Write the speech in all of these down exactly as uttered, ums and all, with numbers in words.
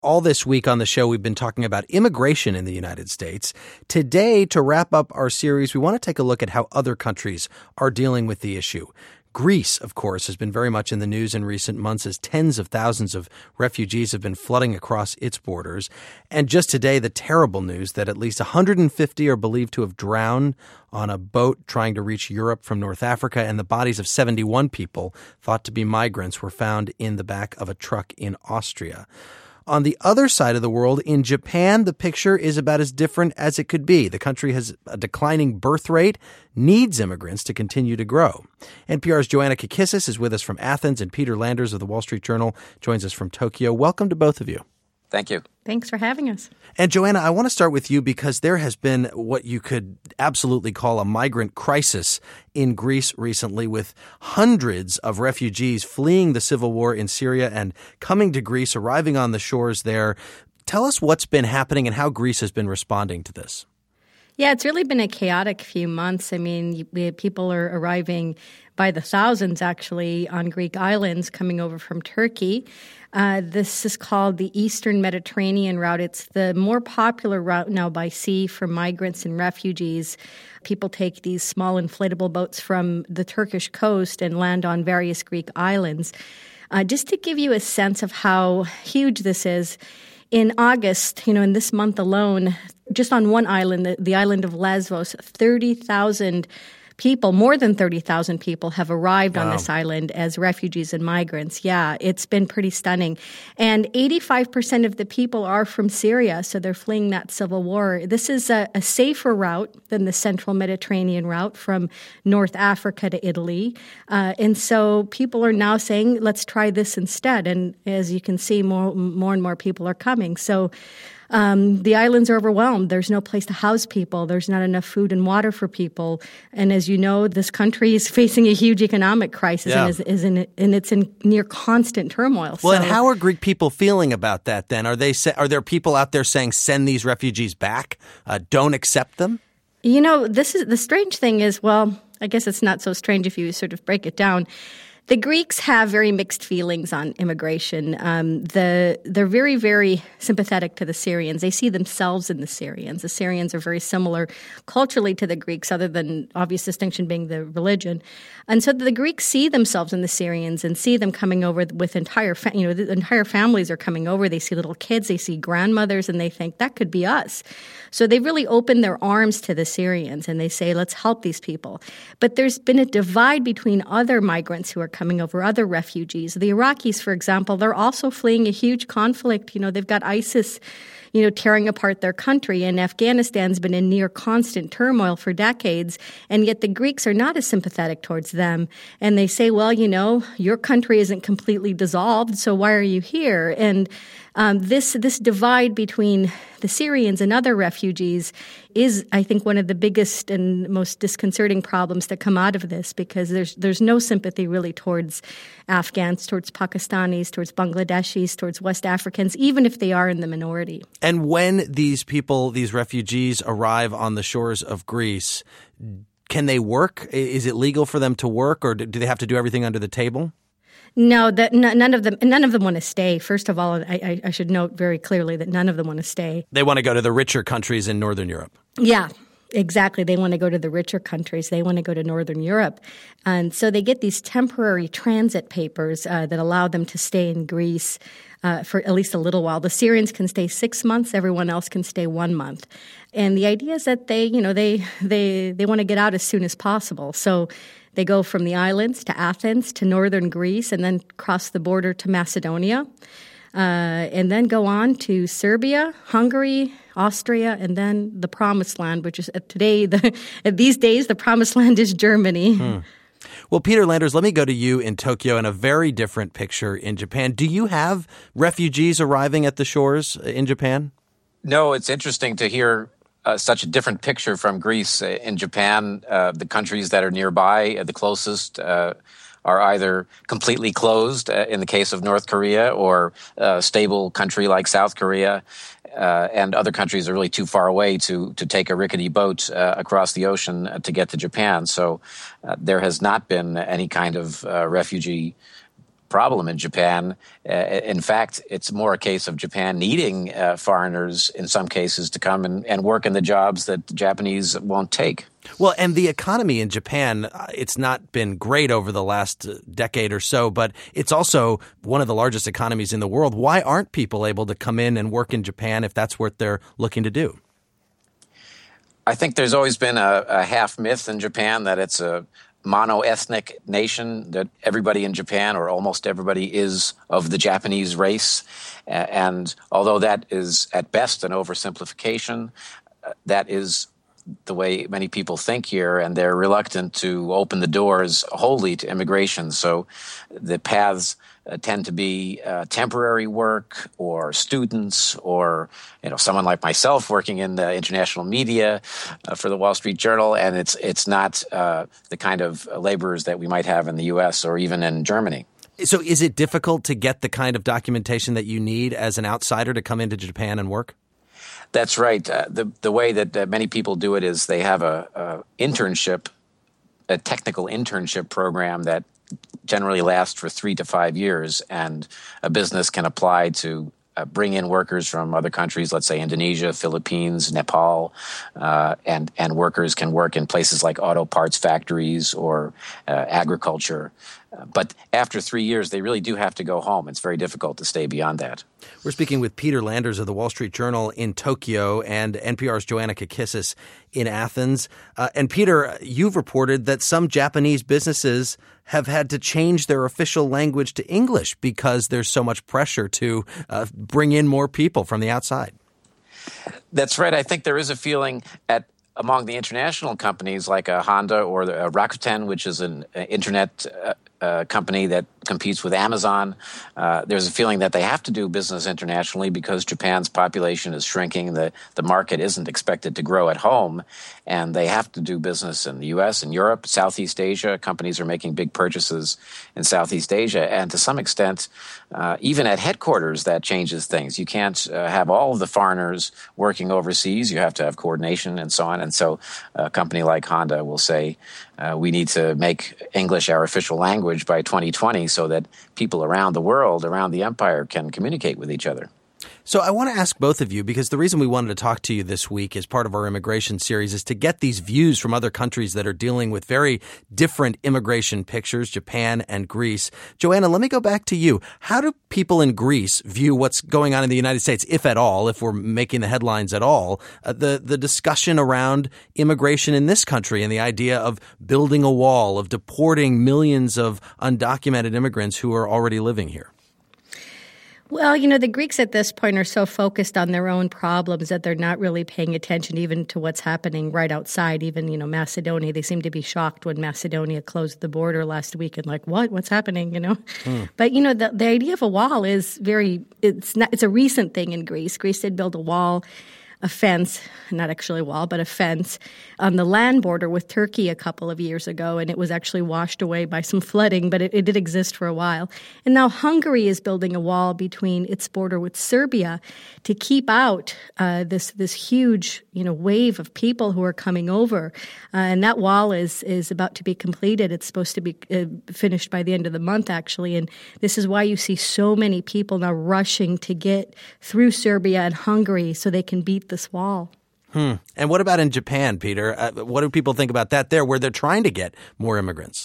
All this week on the show, we've been talking about immigration in the United States. Today, to wrap up our series, we want to take a look at how other countries are dealing with the issue. Greece, of course, has been very much in the news in recent months as tens of thousands of refugees have been flooding across its borders. And just today, the terrible news that at least one hundred fifty are believed to have drowned on a boat trying to reach Europe from North Africa, and the bodies of seventy-one people thought to be migrants were found in the back of a truck in Austria. On the other side of the world, in Japan, the picture is about as different as it could be. The country has a declining birth rate, needs immigrants to continue to grow. N P R's Joanna Kakissis is with us from Athens, and Peter Landers of the Wall Street Journal joins us from Tokyo. Welcome to both of you. Thank you. Thanks for having us. And Joanna, I want to start with you because there has been what you could absolutely call a migrant crisis in Greece recently, with hundreds of refugees fleeing the civil war in Syria and coming to Greece, arriving on the shores there. Tell us what's been happening and how Greece has been responding to this. Yeah, it's really been a chaotic few months. I mean, we, people are arriving by the thousands, actually, on Greek islands coming over from Turkey. Uh, this is called the Eastern Mediterranean route. It's the more popular route now by sea for migrants and refugees. People take these small inflatable boats from the Turkish coast and land on various Greek islands. Uh, just to give you a sense of how huge this is, in August, you know, in this month alone, just on one island, the, the island of Lesbos, thirty thousand people, more than thirty thousand people have arrived wow. on this island as refugees and migrants. Yeah, it's been pretty stunning. And eighty-five percent of the people are from Syria, so they're fleeing that civil war. This is a, a safer route than the central Mediterranean route from North Africa to Italy. Uh, and so people are now saying, let's try this instead. And as you can see, more, more and more people are coming. So Um, the islands are overwhelmed. There's no place to house people. There's not enough food and water for people. And as you know, this country is facing a huge economic crisis yeah. and, is, is in, and it's in near constant turmoil. Well, so, and how are Greek people feeling about that then? Are they are there people out there saying, send these refugees back? Uh, don't accept them? You know, this is the strange thing is, well, I guess it's not so strange if you sort of break it down. The Greeks have very mixed feelings on immigration. Um, the, they're very, very sympathetic to the Syrians. They see themselves in the Syrians. The Syrians are very similar culturally to the Greeks, other than obvious distinction being the religion. And so the Greeks see themselves in the Syrians and see them coming over with entire, fa- you know, the entire families are coming over. They see little kids, they see grandmothers, and they think that could be us. So they really open their arms to the Syrians and they say, let's help these people. But there's been a divide between other migrants who are coming over, other refugees. The Iraqis, for example, they're also fleeing a huge conflict. You know, they've got ISIS, you know, tearing apart their country, and Afghanistan's been in near constant turmoil for decades, and yet the Greeks are not as sympathetic towards them. And they say, well, you know, your country isn't completely dissolved, so why are you here? And um, this this divide between the Syrians and other refugees is, I think, one of the biggest and most disconcerting problems that come out of this, because there's there's no sympathy really towards Afghans, towards Pakistanis, towards Bangladeshis, towards West Africans, even if they are in the minority. And when these people, these refugees, arrive on the shores of Greece, can they work? Is it legal for them to work, or do they have to do everything under the table? No, that n- none of them. None of them want to stay. First of all, I, I, I should note very clearly that none of them want to stay. They want to go to the richer countries in Northern Europe. Yeah. Exactly. They want to go to the richer countries. They want to go to Northern Europe. And so they get these temporary transit papers uh, that allow them to stay in Greece uh, for at least a little while. The Syrians can stay six months. Everyone else can stay one month. And the idea is that they, you know, they they they want to get out as soon as possible. So they go from the islands to Athens to northern Greece and then cross the border to Macedonia. Uh, and then go on to Serbia, Hungary, Austria, and then the Promised Land, which is uh, today, the, these days, the Promised Land is Germany. Hmm. Well, Peter Landers, let me go to you in Tokyo in a very different picture in Japan. Do you have refugees arriving at the shores in Japan? No, it's interesting to hear uh, such a different picture from Greece. In Japan, uh, the countries that are nearby, uh, the closest, uh, are either completely closed uh, in the case of North Korea, or a stable country like South Korea, uh, and other countries are really too far away to to take a rickety boat uh, across the ocean uh, to get to Japan. So uh, there has not been any kind of uh, refugee problem in Japan. Uh, in fact, it's more a case of Japan needing uh, foreigners in some cases to come and, and work in the jobs that the Japanese won't take. Well, and the economy in Japan, it's not been great over the last decade or so, but it's also one of the largest economies in the world. Why aren't people able to come in and work in Japan if that's what they're looking to do? I think there's always been a, a half myth in Japan that it's a mono-ethnic nation, that everybody in Japan, or almost everybody, is of the Japanese race. And although that is at best an oversimplification, that is the way many people think here, and they're reluctant to open the doors wholly to immigration. So the paths uh, tend to be uh, temporary work, or students, or you know someone like myself working in the international media uh, for the Wall Street Journal, and it's it's not uh, the kind of laborers that we might have in the U S or even in Germany. So is it difficult to get the kind of documentation that you need as an outsider to come into Japan and work? That's right. Uh, the the way that uh, many people do it is they have a, a internship, a technical internship program that generally lasts for three to five years, and a business can apply to uh, bring in workers from other countries, let's say Indonesia, Philippines, Nepal, uh, and and workers can work in places like auto parts factories or uh, agriculture. Uh, but after three years, they really do have to go home. It's very difficult to stay beyond that. We're speaking with Peter Landers of the Wall Street Journal in Tokyo and N P R's Joanna Kakissis in Athens. Uh, and Peter, you've reported that some Japanese businesses have had to change their official language to English because there's so much pressure to uh, bring in more people from the outside. That's right. I think there is a feeling at among the international companies like a Honda or the, uh, Rakuten, which is an uh, internet uh, uh, company that competes with Amazon. Uh, there's a feeling that they have to do business internationally because Japan's population is shrinking. The, the market isn't expected to grow at home, and they have to do business in the U S and Europe, Southeast Asia. Companies are making big purchases in Southeast Asia. And to some extent, uh, even at headquarters, that changes things. You can't uh, have all of the foreigners working overseas. You have to have coordination and so on. And so a company like Honda will say, uh, we need to make English our official language by twenty twenty so that people around the world, around the empire, can communicate with each other. So I want to ask both of you, because the reason we wanted to talk to you this week as part of our immigration series is to get these views from other countries that are dealing with very different immigration pictures, Japan and Greece. Joanna, let me go back to you. How do people in Greece view what's going on in the United States, if at all, if we're making the headlines at all, uh, the, the discussion around immigration in this country and the idea of building a wall, of deporting millions of undocumented immigrants who are already living here? Well, you know, the Greeks at this point are so focused on their own problems that they're not really paying attention even to what's happening right outside. Even, you know, Macedonia, they seem to be shocked when Macedonia closed the border last week and like, what? What's happening, you know? Mm. But, you know, the, the idea of a wall is very, it's not, it's a recent thing in Greece. Greece did build a wall, a fence, not actually a wall, but a fence on the land border with Turkey a couple of years ago, and it was actually washed away by some flooding, but it, it did exist for a while. And now Hungary is building a wall between its border with Serbia to keep out uh, this this huge, you know, wave of people who are coming over. Uh, and that wall is is about to be completed. It's supposed to be uh, finished by the end of the month, actually. And this is why you see so many people now rushing to get through Serbia and Hungary so they can beat this wall. Hmm. And what about in Japan, Peter? Uh, what do people think about that there, where they're trying to get more immigrants?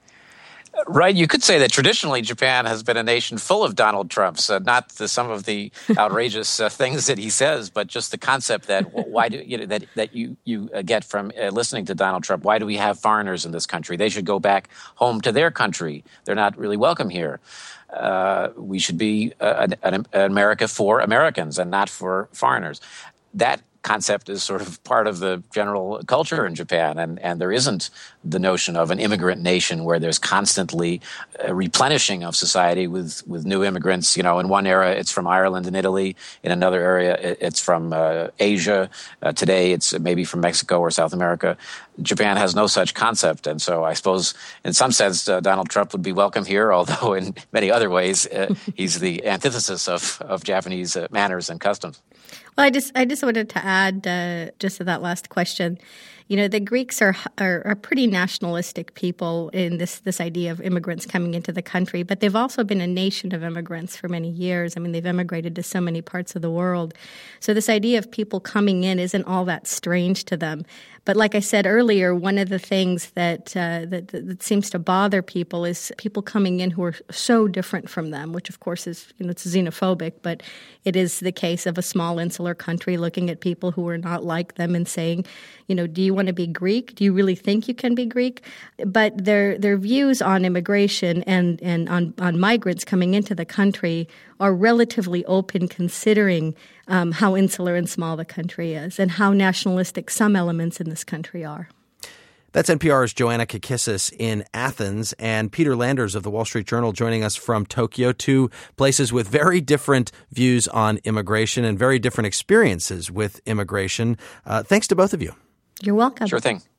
Right. You could say that traditionally Japan has been a nation full of Donald Trumps, uh, not the, some of the outrageous uh, things that he says, but just the concept that why do you know, that that you you uh, get from uh, listening to Donald Trump. Why do we have foreigners in this country? They should go back home to their country. They're not really welcome here. Uh, we should be uh, an, an America for Americans and not for foreigners. That concept is sort of part of the general culture in Japan, and, and there isn't the notion of an immigrant nation where there's constantly a replenishing of society with, with new immigrants. You know, in one era it's from Ireland and Italy, in another area it's from uh, Asia. Uh, today it's maybe from Mexico or South America. Japan has no such concept, and so I suppose in some sense uh, Donald Trump would be welcome here, although in many other ways uh, he's the antithesis of, of Japanese uh, manners and customs. Well, I just I just wanted to add uh, just to that last question. You know, the Greeks are are, are pretty nationalistic people in this, this idea of immigrants coming into the country, but they've also been a nation of immigrants for many years. I mean, they've immigrated to so many parts of the world. So this idea of people coming in isn't all that strange to them. But like I said earlier, one of the things that, uh, that that seems to bother people is people coming in who are so different from them, which of course is, you know, it's xenophobic, but it is the case of a small insular country looking at people who are not like them and saying, you know, do you want to be Greek? Do you really think you can be Greek? But their their views on immigration and, and on, on migrants coming into the country are relatively open, considering um, how insular and small the country is and how nationalistic some elements in this country are. That's N P R's Joanna Kakissis in Athens, and Peter Landers of the Wall Street Journal joining us from Tokyo, two places with very different views on immigration and very different experiences with immigration. Uh, thanks to both of you. You're welcome. Sure thing.